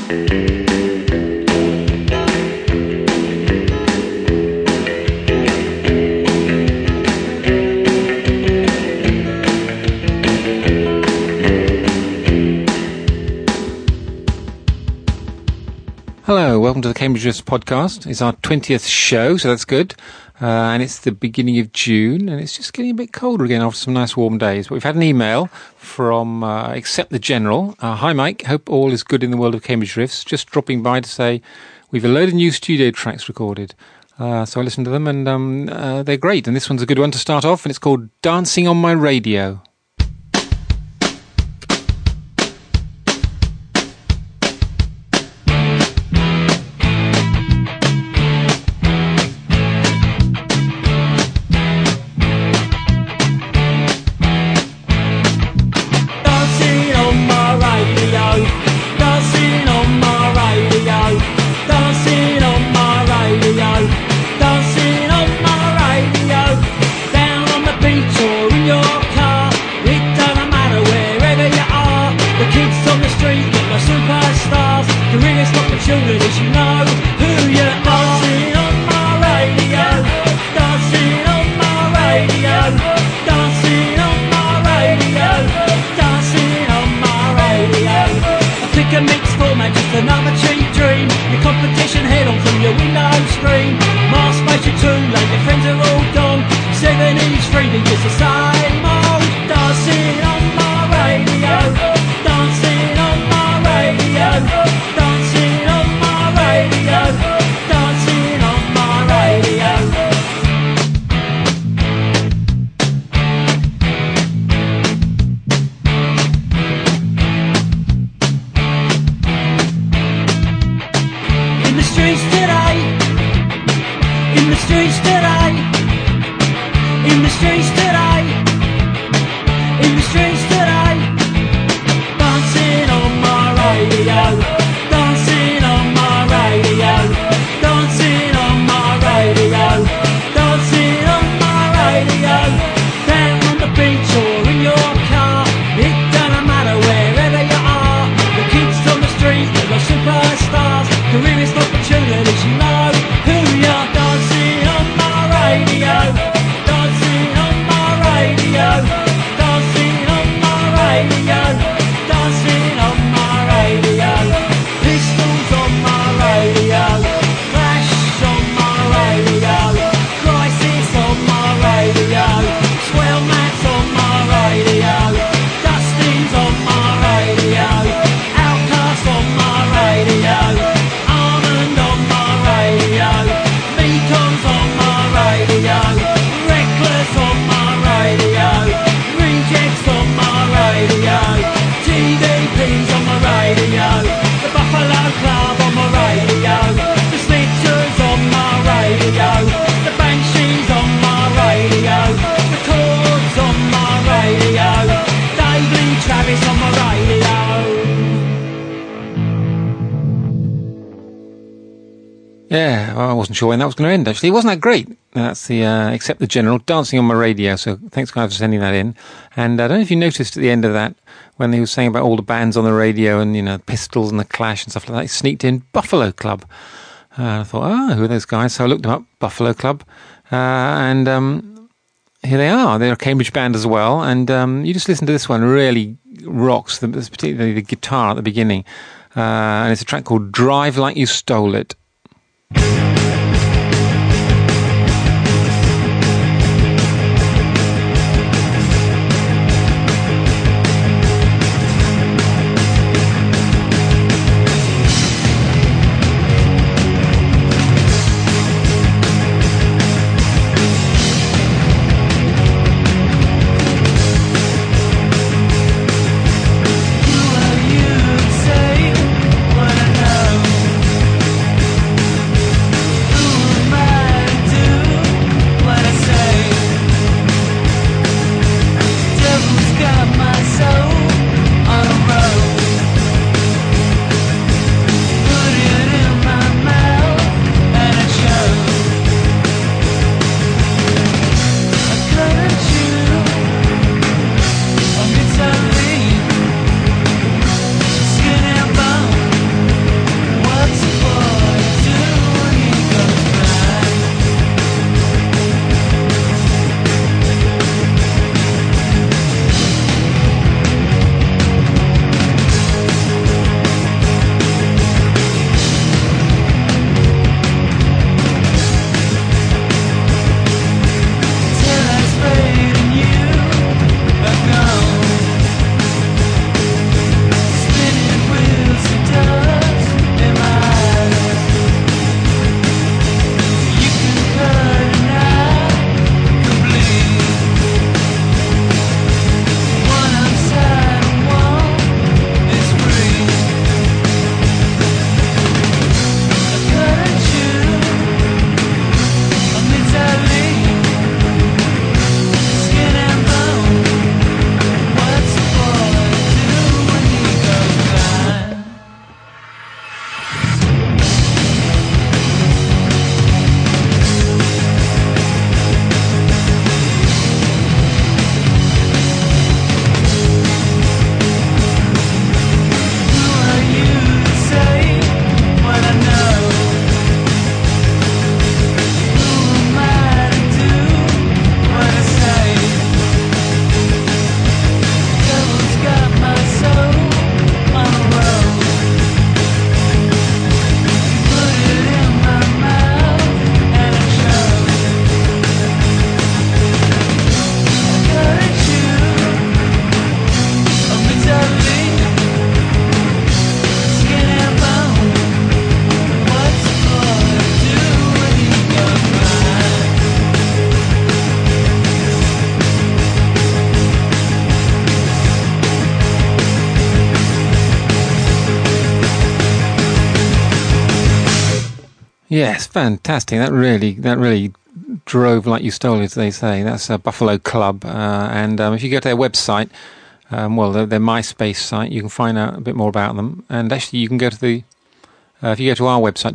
Hello, welcome to the Cambridge Drifts podcast. It's our 20th show, so that's good. And it's the beginning of June, and it's just getting a bit colder again after some nice warm days. But we've had an email from Accept the General. Hi, Mike. Hope all is good in the world of Cambridge Drifts. Just dropping by to say we've a load of new studio tracks recorded. So I listened to them, and they're great. And this one's a good one to start off, and it's called Dancing on My Radio. Yeah, I wasn't sure when that was going to end, actually. It wasn't that great. That's the Accept the General, Dancing on My Radio. So thanks, guys, for sending that in. And I don't know if you noticed at the end of that, when he was saying about all the bands on the radio and, you know, Pistols and The Clash and stuff like that, he sneaked in Buffalo Club. I thought, who are those guys? So I looked them up, Buffalo Club. And here they are. They're a Cambridge band as well. And you just listen to this one. It really rocks, particularly the guitar at the beginning. And it's a track called Drive Like You Stole It. Yes, fantastic. That really drove like you stole it, as they say. That's Buffalo Club. And if you go to their website, their MySpace site, you can find out a bit more about them. And actually, you can go to if you go to our website,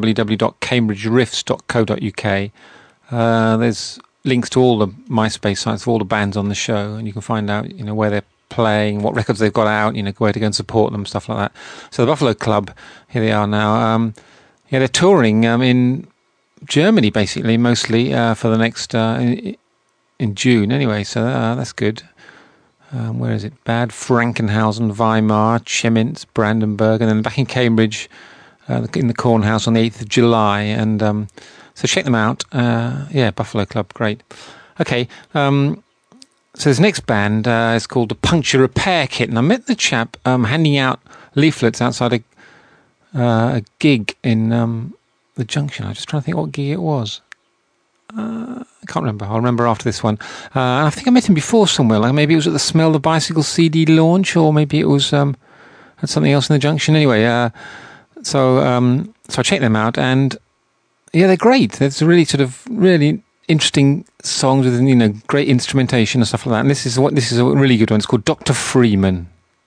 www.cambridgeriffs.co.uk, there's links to all the MySpace sites of all the bands on the show, and you can find out, where they're playing, what records they've got out, where to go and support them, stuff like that. So the Buffalo Club, here they are now. They're touring in Germany, basically, mostly for the next in June. Anyway, so that's good. Where is it? Bad Frankenhausen, Weimar, Chemnitz, Brandenburg, and then back in Cambridge in the Cornhouse on the 8th of July. And so check them out. Buffalo Club, great. Okay, so this next band is called the Puncture Repair Kit, and I met the chap handing out leaflets outside a gig in the Junction. I'm just trying to think what gig it was. I can't remember. I'll remember after this one. I think I met him before somewhere. Like maybe it was at the Smell the Bicycle CD launch, or maybe it was at something else in the Junction. Anyway, so I checked them out, and they're great. There's really interesting songs with great instrumentation and stuff like that. And this is a really good one. It's called Dr. Freeman.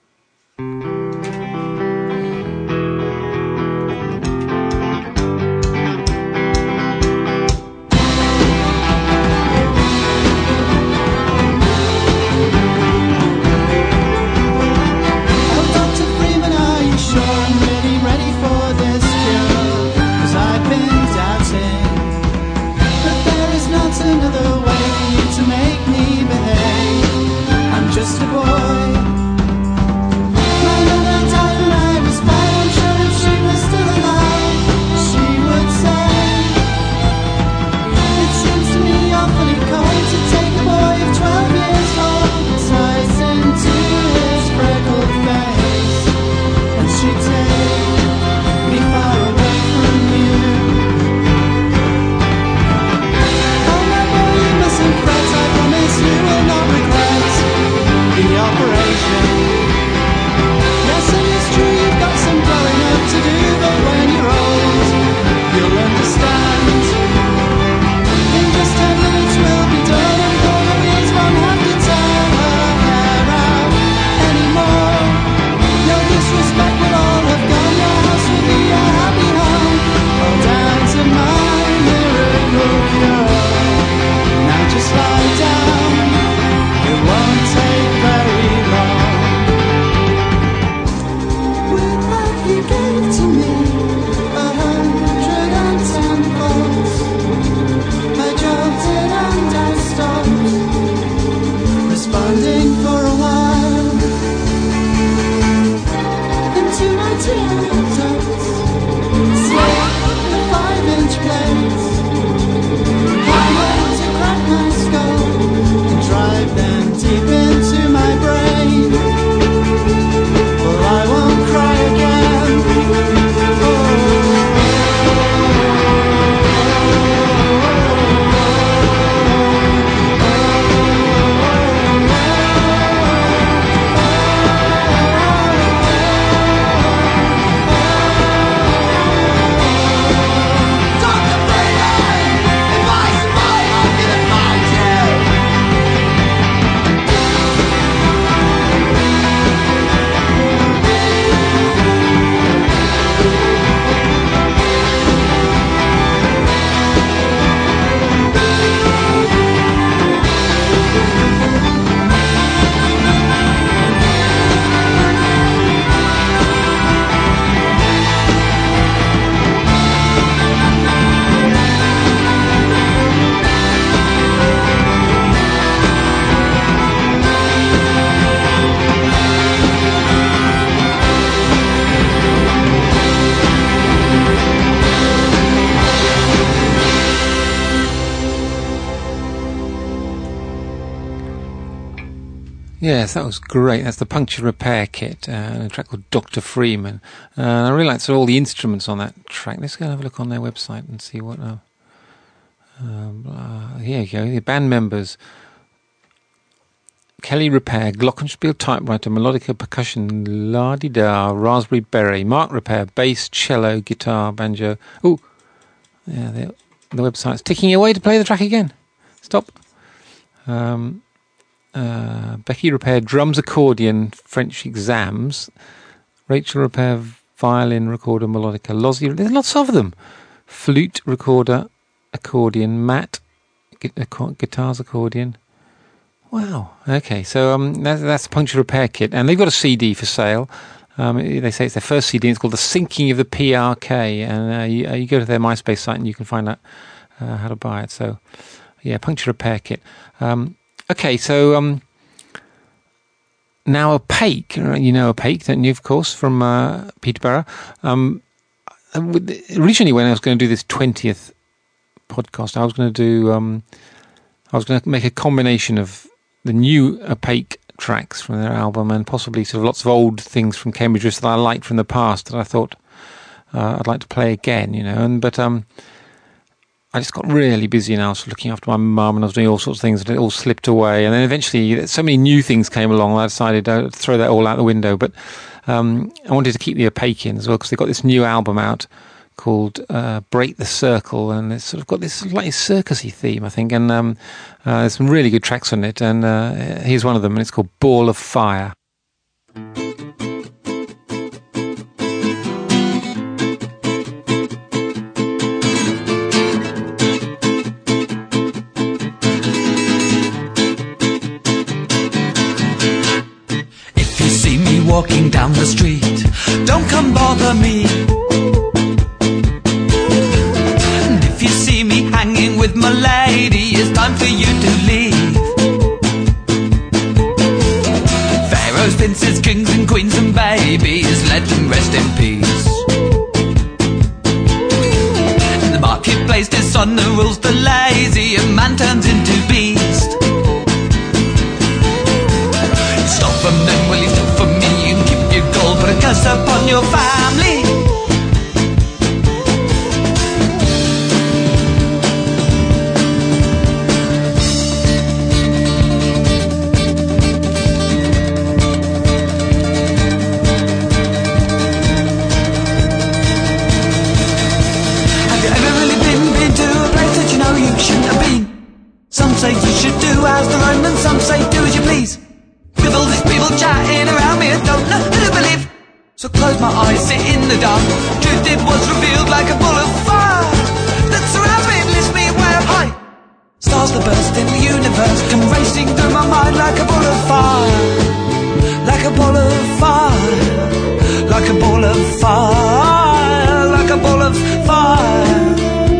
Just a boy. Yes, that was great. That's the Puncture Repair Kit, a track called Dr. Freeman. I really liked all the instruments on that track. Let's go and have a look on their website and see what... here you go, the band members. Kelly Repair, glockenspiel, typewriter, melodica, percussion, la-di-da, raspberry beret. Mark Repair, bass, cello, guitar, banjo. Oh, Yeah, the website's ticking away to play the track again. Stop. Becky repaired drums, accordion, French exams. Rachel repaired violin, recorder, melodica. Lozzie, there's lots of them. Flute, recorder, accordion. Matt, guitars, accordion. Wow. Okay, so that's the puncture repair kit, and they've got a CD for sale. They say it's their first CD. It's called The Sinking of the PRK, and you go to their MySpace site and you can find out how to buy it. So, yeah, puncture repair kit. Okay, so now Opaque. You know Opaque, don't you, of course, from Peterborough. Originally, when I was going to do this 20th podcast, I was going to make a combination of the new Opaque tracks from their album and possibly sort of lots of old things from Cambridge that I liked from the past that I thought I'd like to play again, but I just got really busy and I was looking after my mum and I was doing all sorts of things and it all slipped away, and then eventually so many new things came along I decided to throw that all out the window. But I wanted to keep the Opaque in as well because they've got this new album out called Break the Circle, and it's sort of got this slightly circusy theme, I think, and there's some really good tracks on it, and here's one of them, and it's called Ball of Fire. If you see me walking down the street, don't come bother me. Hanging with my lady, it's time for you to leave. Pharaohs, princes, kings and queens and babies, let them rest in peace. In the marketplace, dishonor rules the lazy, and man turns into beast. You stole from them, well you stole from me, and keep your gold, put a curse upon your family. Some say you should do as the Romans, some say do as you please. With all these people chatting around me, I don't know who to believe. So close my eyes, sit in the dark. Truth it was revealed like a ball of fire that surrounds me and lifts me way up high. Stars that burst in the universe come racing through my mind like a ball of fire. Like a ball of fire. Like a ball of fire. Like a ball of fire.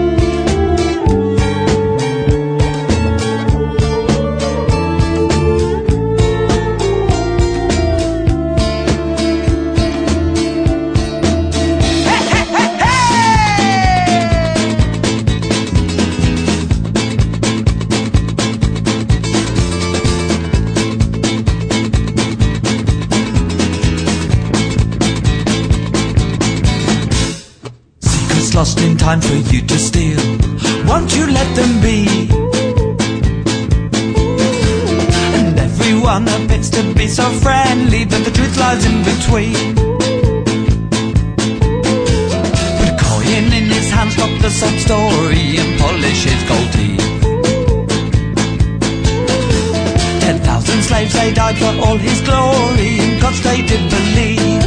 Lost in time for you to steal, won't you let them be? And everyone appears to be so friendly, but the truth lies in between. Put a coin in his hand, stop the sad story and polish his gold teeth. 10,000 slaves, they died for all his glory, in gods they did believe.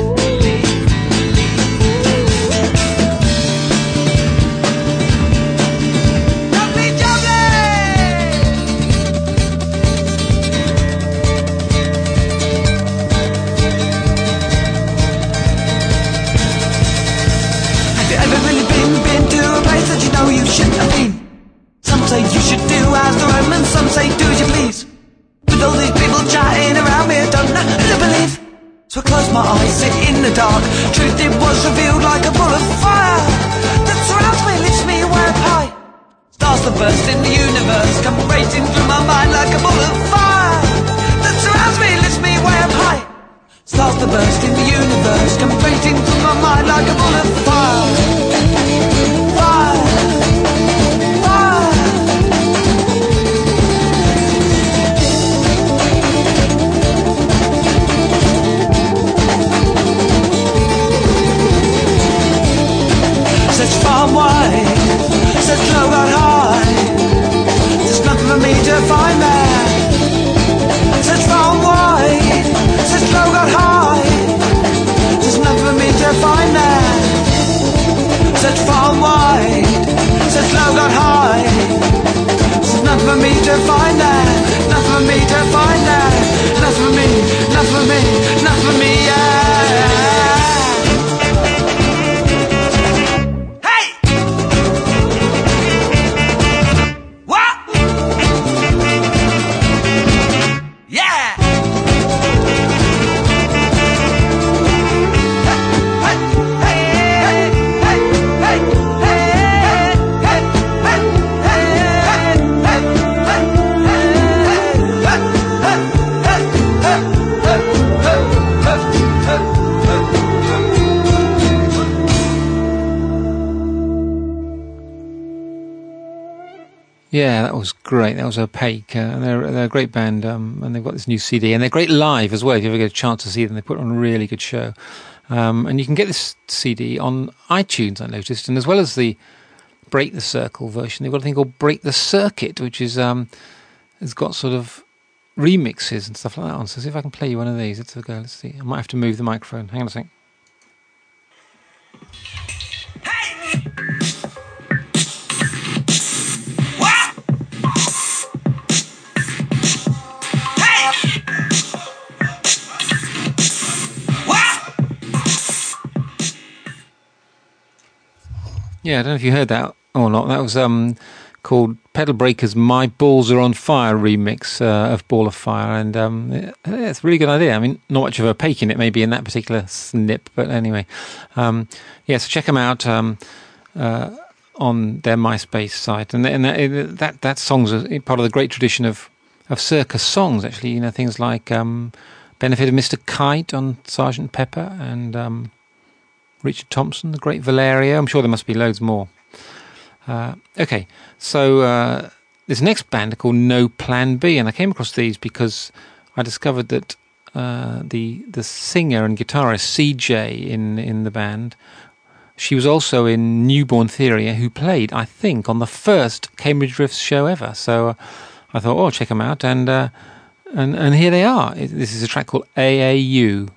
You shouldn't have been. Some say you should do as the Romans, some say do as you please. With all these people chatting around me, I don't know who to believe. So I close my eyes, sit in the dark. Truth it was revealed like a ball of fire that surrounds me, lifts me way up high. Stars that burst in the universe come racing through my mind like a ball of fire that surrounds me, lifts me way up high. Stars that burst in the universe come racing through my mind like a ball of fire. Farm wide, Said Flo got high. There's nothing for me to find there. Said far and wide. Said Flo got high. There's nothing for me to find there. Said far and wide. Said Flo got high. There's nothing for me to find there. Nothing for me to find there. Nothing for me. Nothing for me. Nothing for me. Yeah. Yeah, that was great. That was Opaque. They're a great band, and they've got this new CD, and they're great live as well. If you ever get a chance to see them, they put on a really good show. And you can get this CD on iTunes, I noticed, and as well as the Break the Circle version, they've got a thing called Break the Circuit, which is has got sort of remixes and stuff like that on. So see if I can play you one of these. Let's go. Let's see. I might have to move the microphone. Hang on a second. Yeah, I don't know if you heard that or not. That was called Pedal Breaker's My Balls Are On Fire remix of Ball of Fire. And it's a really good idea. I mean, not much of a Opaque in it, maybe in that particular snip. But anyway, so check them out on their MySpace site. And that song's part of the great tradition of circus songs, actually. You know, things like Benefit of Mr. Kite on Sgt. Pepper and... Richard Thompson, the Great Valerio. I'm sure there must be loads more. Okay, so this next band are called No Plan B, and I came across these because I discovered that the singer and guitarist CJ in the band, she was also in Newborn Theory, who played, I think, on the first Cambridge Drifts show ever. So I thought, oh, check them out, and here they are. This is a track called AAU.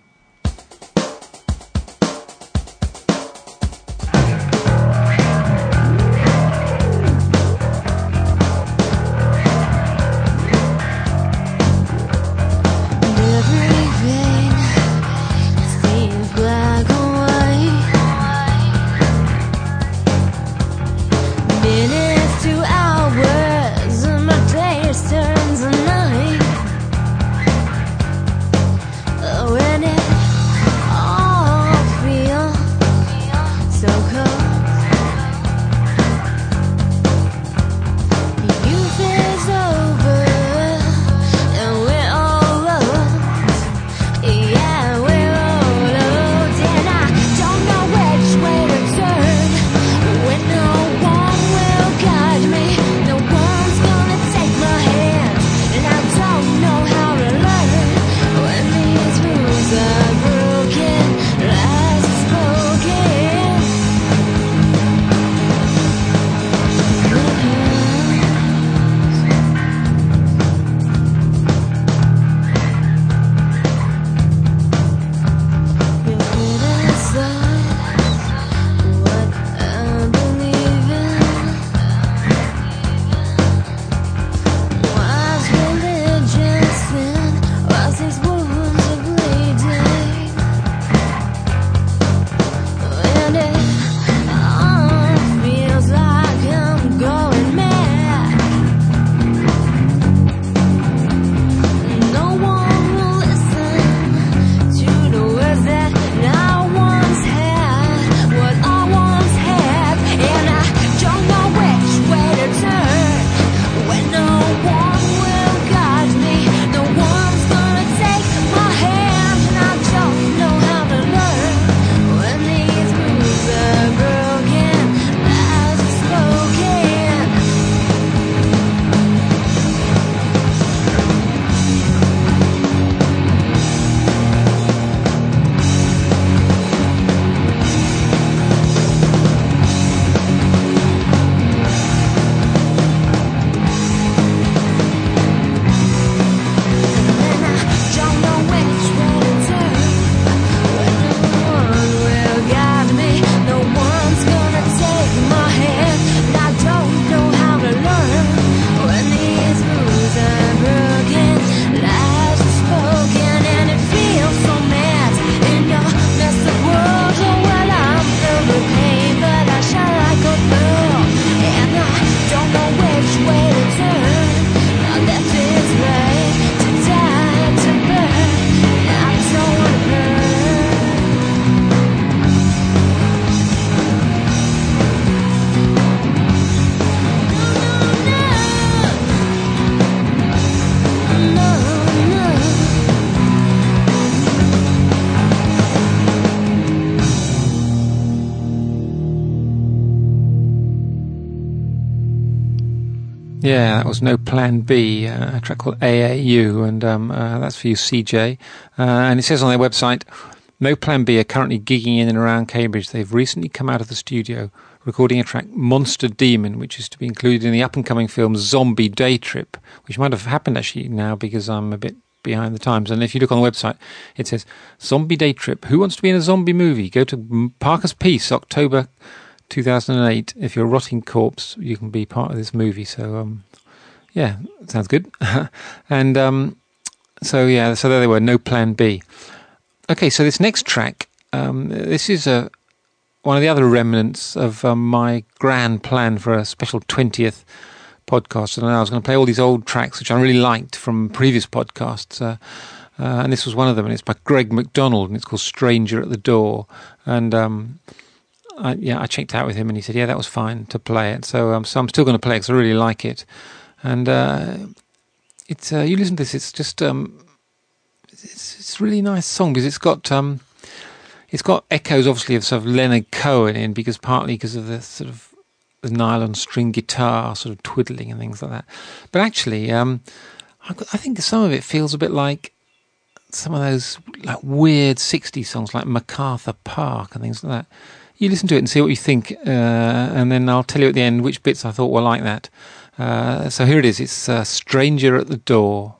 Yeah, that was No Plan B, a track called AAU, and that's for you, CJ. And it says on their website, No Plan B are currently gigging in and around Cambridge. They've recently come out of the studio recording a track, Monster Demon, which is to be included in the up-and-coming film Zombie Day Trip, which might have happened actually now because I'm a bit behind the times. And if you look on the website, it says, Zombie Day Trip. Who wants to be in a zombie movie? Go to Parker's Piece, October 2008. If you're a rotting corpse, you can be part of this movie. So, yeah, sounds good. And so there they were, No Plan B. Okay, so this next track, this is one of the other remnants of my grand plan for a special 20th podcast. And I was going to play all these old tracks, which I really liked from previous podcasts. And this was one of them, and it's by Greg McDonald, and it's called Stranger at the Door. And I checked out with him, and he said, yeah, that was fine to play it. So I'm still going to play it because I really like it. And it's you listen to this, it's just it's a really nice song because it's got echoes, obviously, of sort of Leonard Cohen in, partly because of the sort of the nylon string guitar sort of twiddling and things like that. But actually, I think some of it feels a bit like some of those like weird 60s songs like MacArthur Park and things like that. You listen to it and see what you think, and then I'll tell you at the end which bits I thought were like that. So here it is. It's Stranger at the Door.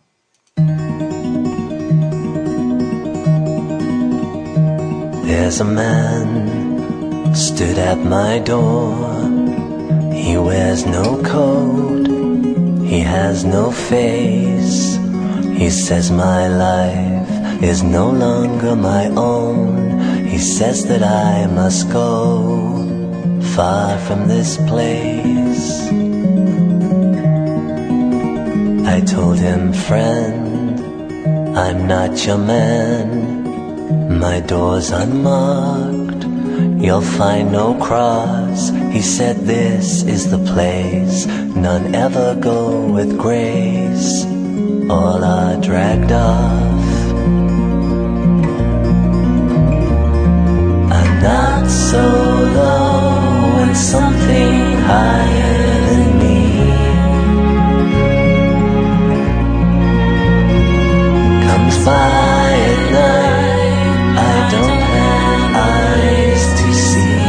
There's a man stood at my door. He wears no coat, he has no face. He says my life is no longer my own. He says that I must go far from this place. I told him, friend, I'm not your man. My door's unmarked, you'll find no cross. He said this is the place, none ever go with grace. All are dragged off. I'm not so low and something higher than me comes by at night. I don't have eyes to see.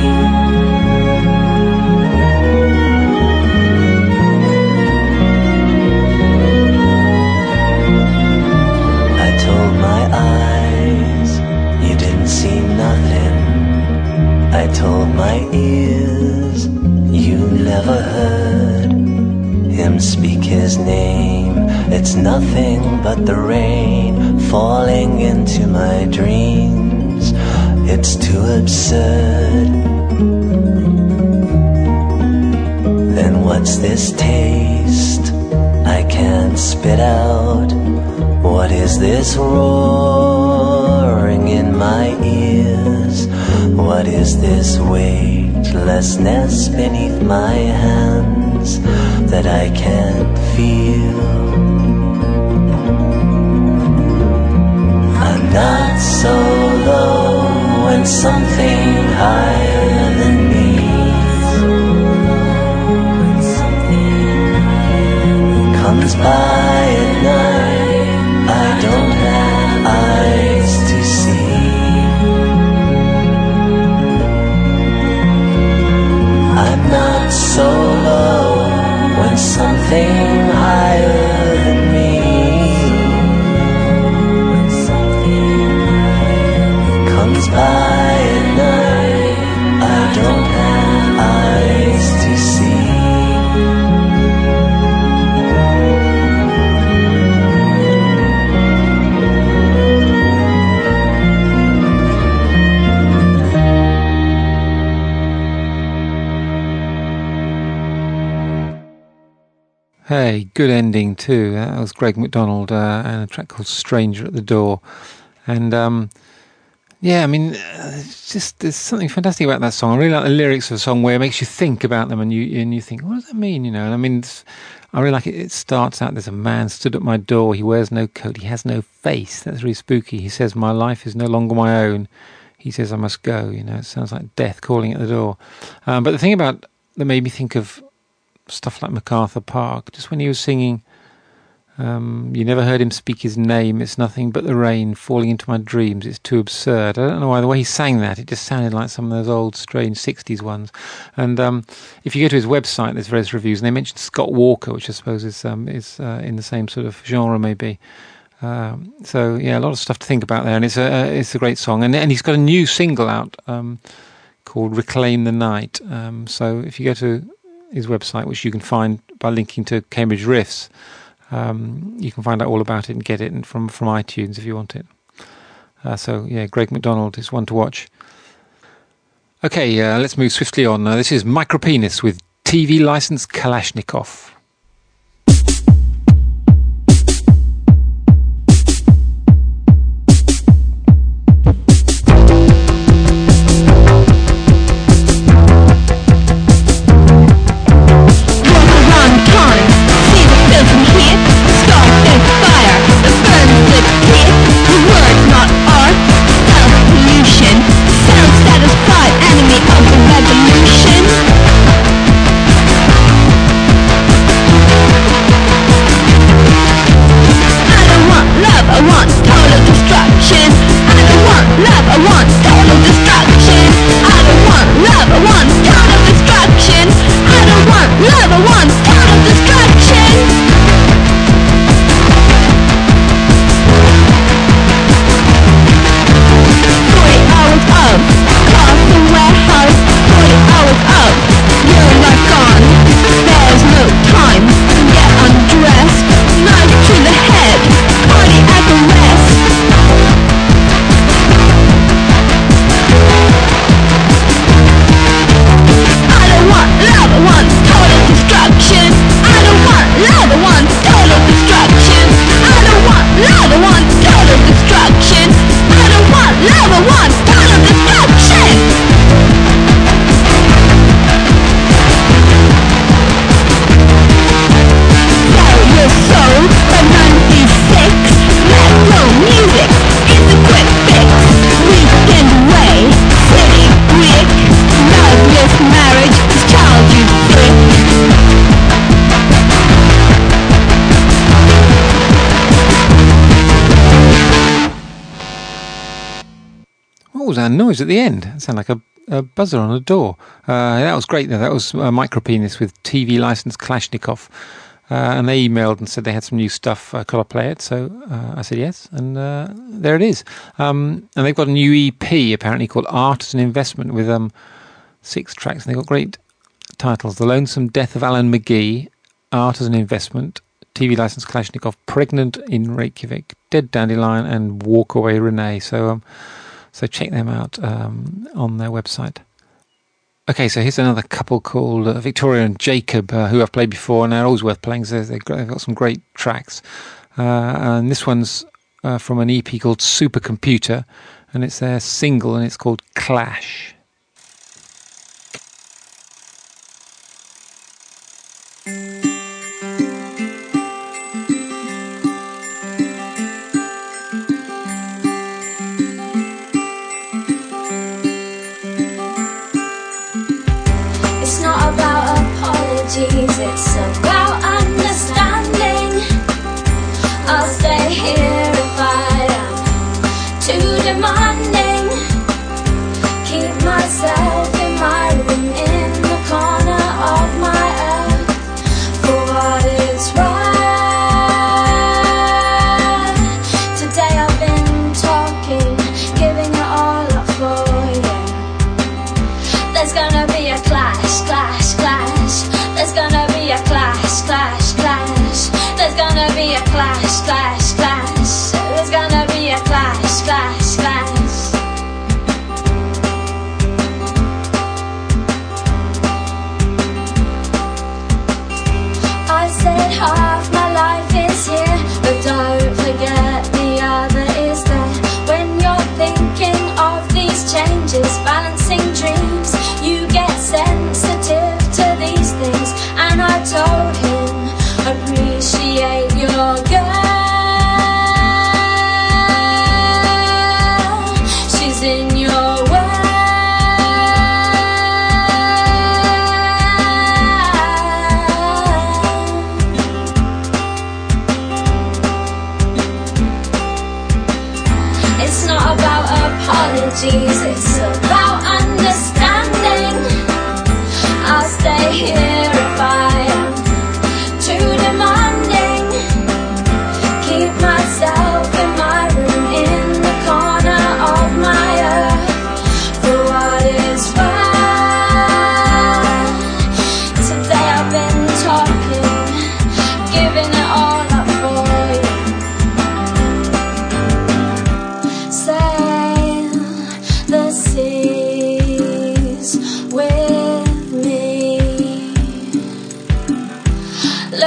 I told my eyes you didn't see nothing. I told my ears you never heard him speak his name. It's nothing but the rain falling into my dreams. It's too absurd. Then what's this taste I can't spit out? What is this roaring in my ears? What is this weightlessness beneath my hands that I can't feel? I'm not so low and something higher than me comes by at night. I don't have eyes to see. I'm not so low when something higher than me comes by at night. I don't have eyes to see. Hey, good ending too. That was Greg McDonald and a track called Stranger at the Door. And yeah, I mean, it's just there's something fantastic about that song. I really like the lyrics of the song where it makes you think about them, and you think, what does that mean? You know, and I mean, I really like it. It starts out, there's a man stood at my door. He wears no coat. He has no face. That's really spooky. He says, my life is no longer my own. He says, I must go. You know, it sounds like death calling at the door. But the thing about that made me think of stuff like MacArthur Park, just when he was singing, you never heard him speak his name, it's nothing but the rain falling into my dreams, it's too absurd. I don't know why, the way he sang that, it just sounded like some of those old, strange 60s ones. And if you go to his website, there's various reviews, and they mentioned Scott Walker, which I suppose is in the same sort of genre, maybe. So, yeah, a lot of stuff to think about there, and it's a great song. And he's got a new single out called Reclaim the Night. So if you go to his website, which you can find by linking to Cambridge Riffs, you can find out all about it and get it from iTunes if you want it. So, yeah, Greg McDonald is one to watch. Okay, let's move swiftly on. This is Micropenis with TV License Kalashnikov. Noise at the end. It sounded like a buzzer on a door. That was great, though. That was Micropenis with TV License Kalashnikov. And they emailed and said they had some new stuff. Could I play it? So I said yes, and there it is. And they've got a new EP, apparently, called Art as an Investment, with 6 tracks. And they've got great titles. The Lonesome Death of Alan McGee, Art as an Investment, TV License Kalashnikov, Pregnant in Reykjavik, Dead Dandelion, and Walk Away Renee. So check them out on their website. Okay, so here's another couple called Victoria and Jacob, who I've played before, and they're always worth playing. So they've got some great tracks. And this one's from an EP called Supercomputer, and it's their single, and it's called Clash. It's about understanding. I'll stay here if I am too demanding. Keep myself in my room in the corner of my earth for what is right. Today I've been talking, giving it all up for you. There's gonna be a clash, clash, clash. There's gonna be a clash, clash, clash. There's gonna be a clash, clash, clash. There's gonna be a clash, clash, clash. I said half my life is here, but don't forget the other is there. When you're thinking of these changes, balancing dreams, you get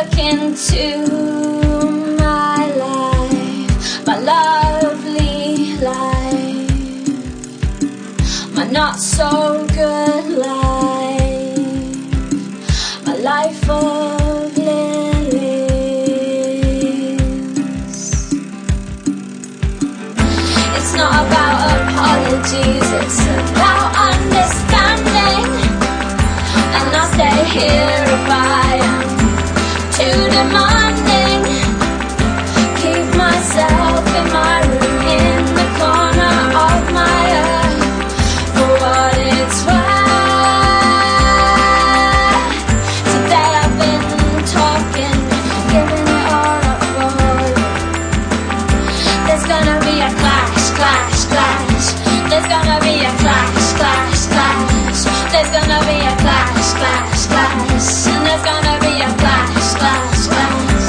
look into my life, my lovely life, my not so good life, my life of lilies. It's not about apologies, it's about understanding. And I'll stay here if I am too demanding. Keep myself in my room in the corner of my earth, for what it's worth. Today I've been talking, giving it all up for you. There's gonna be a clash, clash, clash. There's gonna be a clash, clash, clash. There's gonna be a clash, clash, clash. And there's gonna be a clash, clash, clash.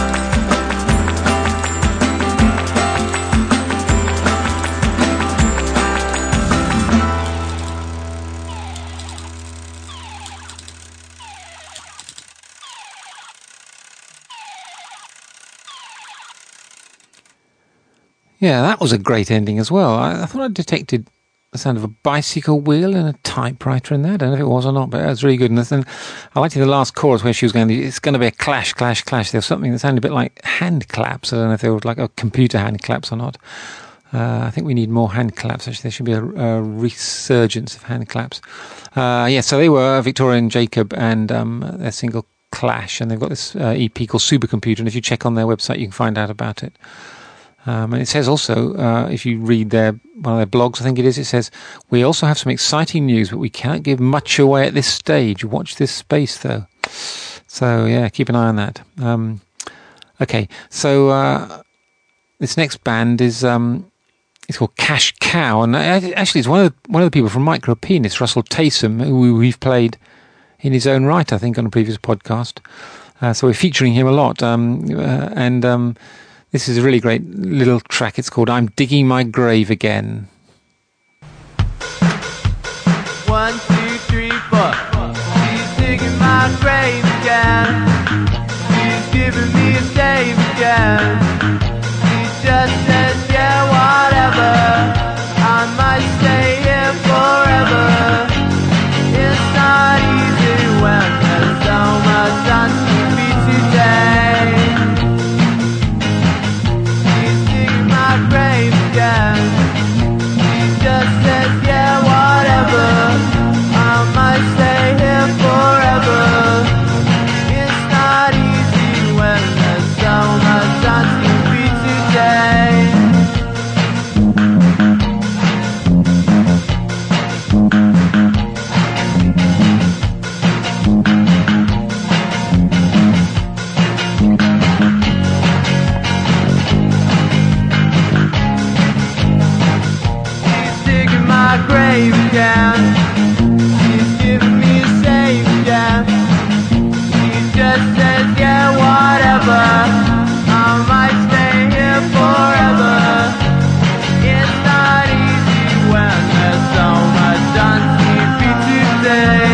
Yeah, that was a great ending as well. I thought I detected the sound of a bicycle wheel and a typewriter in there. I don't know if it was or not, but it was really good. And I liked the last chorus where she was going, it's going to be a clash, clash, clash. There was something that sounded a bit like hand claps. I don't know if they were like a computer hand claps or not. I think we need more hand claps, actually. There should be a resurgence of hand claps. So they were Victoria and Jacob and their single Clash, and they've got this EP called Supercomputer, and if you check on their website you can find out about it. And it says also, if you read one of their blogs, I think it says, we also have some exciting news, but we cannot give much away at this stage. Watch this space, though. So, yeah, keep an eye on that. Okay, so this next band is it's called Cash Cow, and actually it's one of the people from Micropenis, Russell Taysom, who we've played in his own right, I think, on a previous podcast. So we're featuring him a lot, and this is a really great little track. It's called I'm Digging My Grave Again. 1, 2, 3, 4. She's digging my grave again. She's giving me a save again. She just says, yeah, whatever. I might stay here forever. It's not easy when there's so much on TV today. My grave again. She just says, yeah, whatever. I might stay here forever. It's not easy when there's so much on TV today. My grave again. She's giving me a save again. She just says, yeah, whatever. I might stay here forever. It's not easy when there's so much on TV today.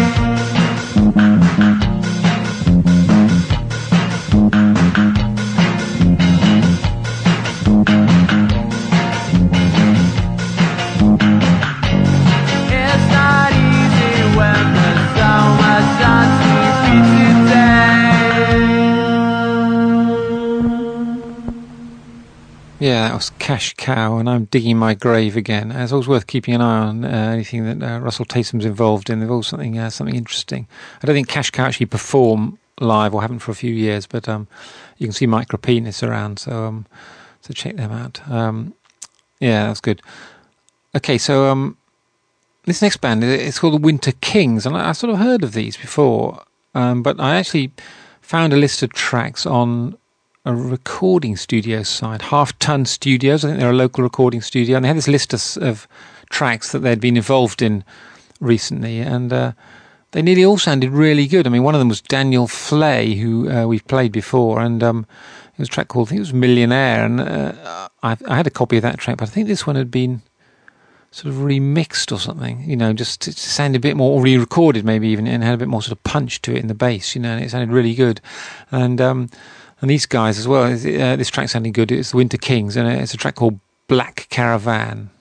Yeah, that was Cash Cow, and I'm Digging My Grave Again. It's always worth keeping an eye on anything that Russell Taysom's involved in. They've all something interesting. I don't think Cash Cow actually perform live, or haven't for a few years, but you can see Micropenis around, so check them out. Yeah, that's good. Okay, so this next band, it's called the Winter Kings, and I sort of heard of these before, but I actually found a list of tracks on a recording studio site, Half Ton Studios. I think they're a local recording studio, and they had this list of tracks that they'd been involved in recently, and they nearly all sounded really good. I mean, one of them was Daniel Flay, who we've played before, and it was a track called, I think it was Millionaire, and I had a copy of that track, but I think this one had been sort of remixed or something, you know, just to sound a bit more, or re-recorded maybe even, and had a bit more sort of punch to it in the bass, you know, and it sounded really good. And these guys as well, this track sounding good. It's the Winter Kings, and it's a track called Black Caravan.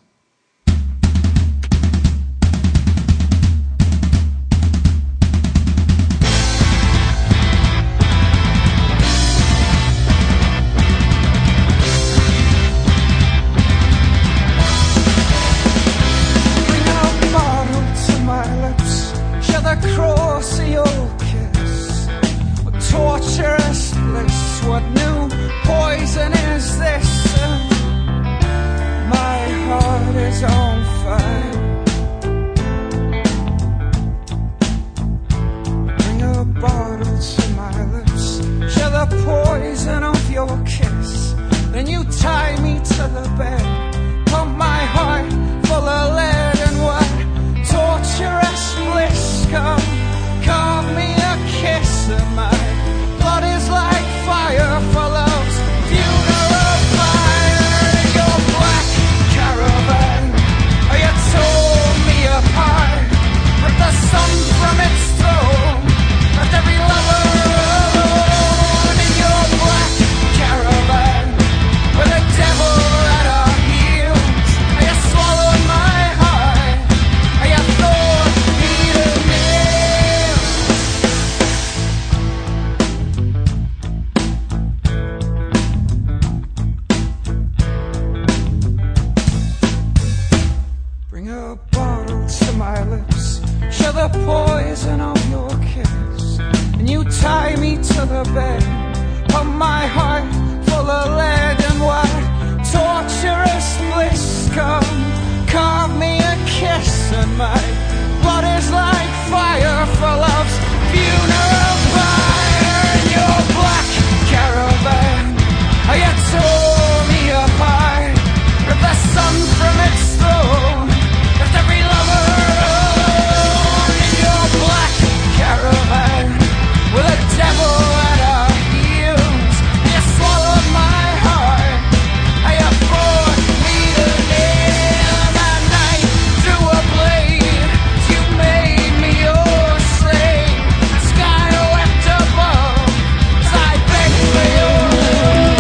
Torturous bliss, what new poison is this? My heart is on fire. Bring a bottle to my lips, share the poison of your kiss. Then you tie me to the bed, pump my heart full of lead and what torturous bliss. Come, carve me a kiss and my blood is like fire for love's funeral fire. Your black caravan, you tore me apart, ripped the sun from its throne, left every lover alone. In your black caravan, with the devil at our heels, you swallowed my heart, you thought me to nail. Bring a bottle to my lips, share the poison of your kiss. And you tie me to the bed, pump my heart full of lead and what torturous bliss. Come, carve me a kiss and my blood is like fire for love's funeral fire. In your black caravan, you tore me apart, ripped the sun from its throne, left every lover alone. In your black caravan, with the devil at our heels, you swallowed my heart, you brought me to nail. That night through a blade, you made me your slave. The sky wept above, as I begged for your love.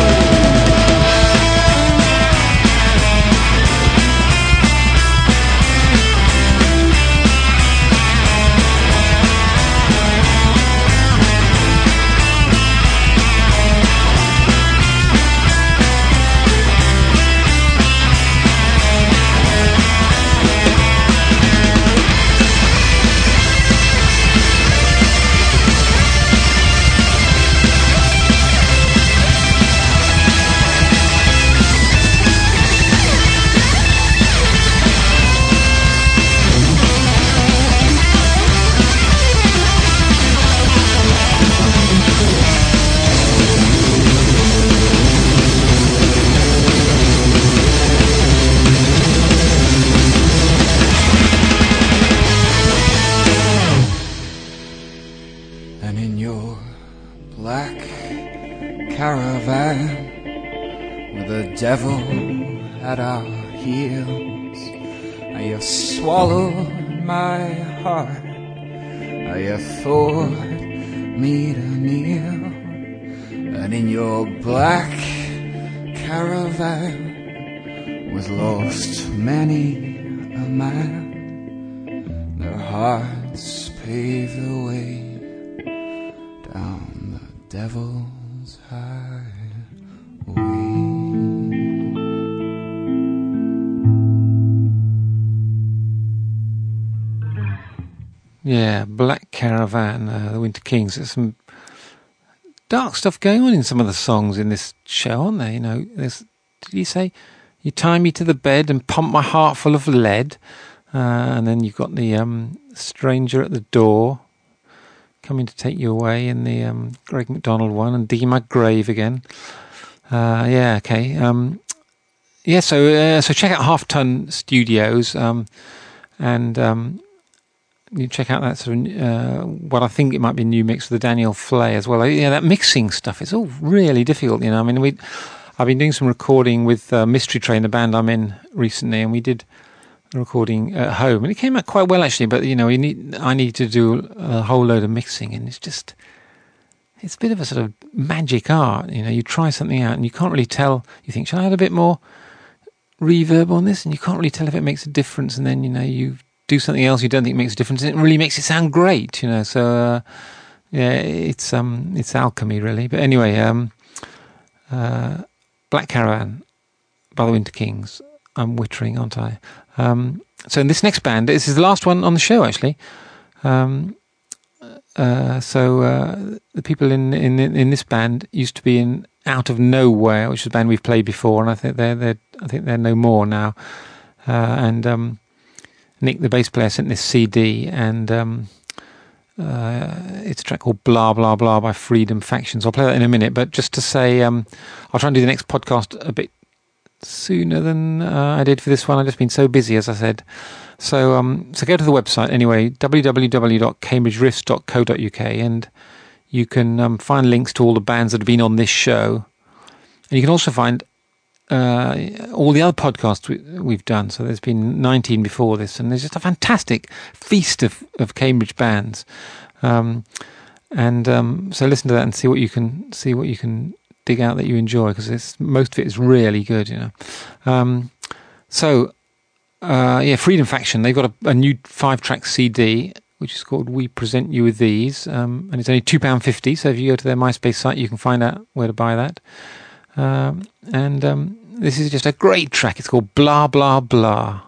And in your black caravan, with the devil at our heels, you swallowed my heart, you thought me to kneel. And in your black caravan was lost many a man, their hearts paved the way down the devil's highway. Yeah, Black Caravan, the Winter Kings. There's some dark stuff going on in some of the songs in this show, aren't there? You know, did you say, you tie me to the bed and pump my heart full of lead, and then you've got the stranger at the door coming to take you away in the Greg McDonald one, and digging my grave again. Yeah, okay. So check out Half Ton Studios, and you check out that sort of what I think it might be a new mix of the Daniel Flay as well. Yeah, that mixing stuff, it's all really difficult, you know. I mean, I've been doing some recording with Mystery Train, the band I'm in recently, and we did recording at home, and it came out quite well actually. But I need to do a whole load of mixing, and it's a bit of a sort of magic art. You try something out, and you can't really tell. You think, shall I add a bit more reverb on this? And you can't really tell if it makes a difference. And then you do something else you don't think makes a difference, and it really makes it sound great. So yeah, it's alchemy really. But anyway, Black Caravan by the Winter Kings. I'm wittering, aren't I? So in this next band, this is the last one on the show, actually. The people in this band used to be in Out of Nowhere, which is a band we've played before, and I think they're no more now. And Nick, the bass player, sent this CD, and it's a track called Blah Blah Blah by Freedom Factions. I'll play that in a minute, but just to say, I'll try and do the next podcast a bit sooner than I did for this one. I've just been so busy, as I said. So go to the website anyway, www.cambridgeriffs.co.uk, and you can find links to all the bands that have been on this show. And you can also find all the other podcasts we've done. So there's been 19 before this, and there's just a fantastic feast of Cambridge bands. So listen to that and see what you can dig out that you enjoy, because most of it is really good, Freedom Faction, they've got a new 5-track CD which is called We Present You With These, and it's only £2.50, so if you go to their MySpace site you can find out where to buy that. This is just a great track. It's called Blah Blah Blah.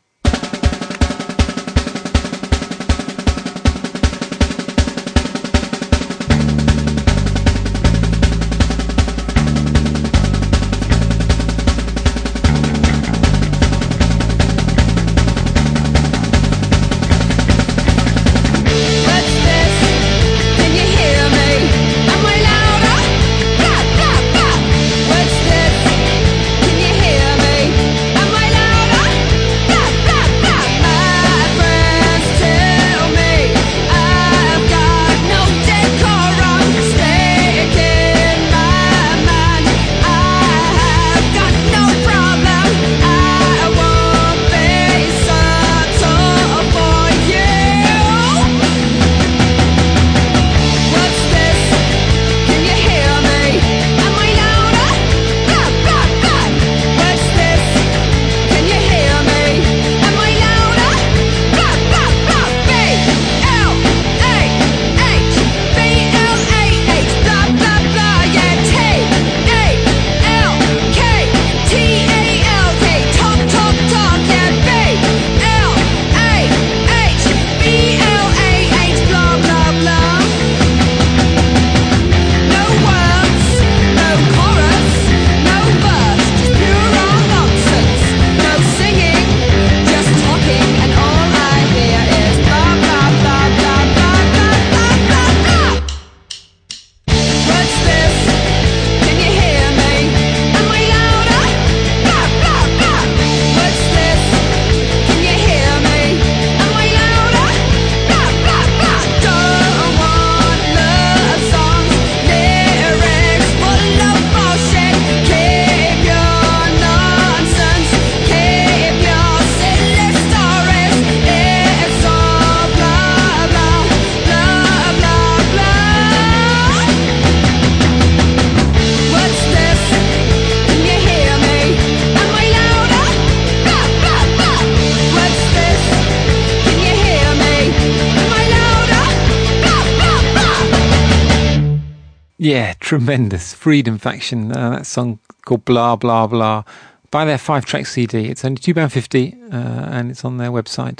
Yeah, tremendous. Freedom Faction, that song called Blah Blah Blah. Buy their 5-track CD. It's only £2.50, and it's on their website.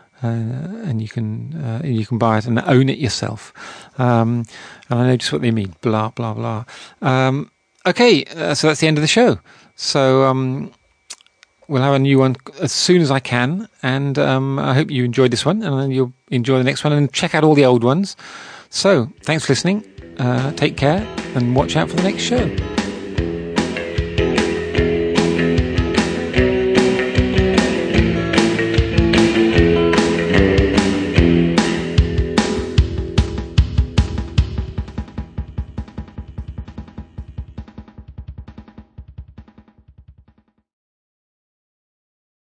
And you can buy it and own it yourself. And I know just what they mean. Blah, blah, blah. Okay, so that's the end of the show. So we'll have a new one as soon as I can. And I hope you enjoyed this one, and you'll enjoy the next one, and check out all the old ones. So thanks for listening. Take care and watch out for the next show.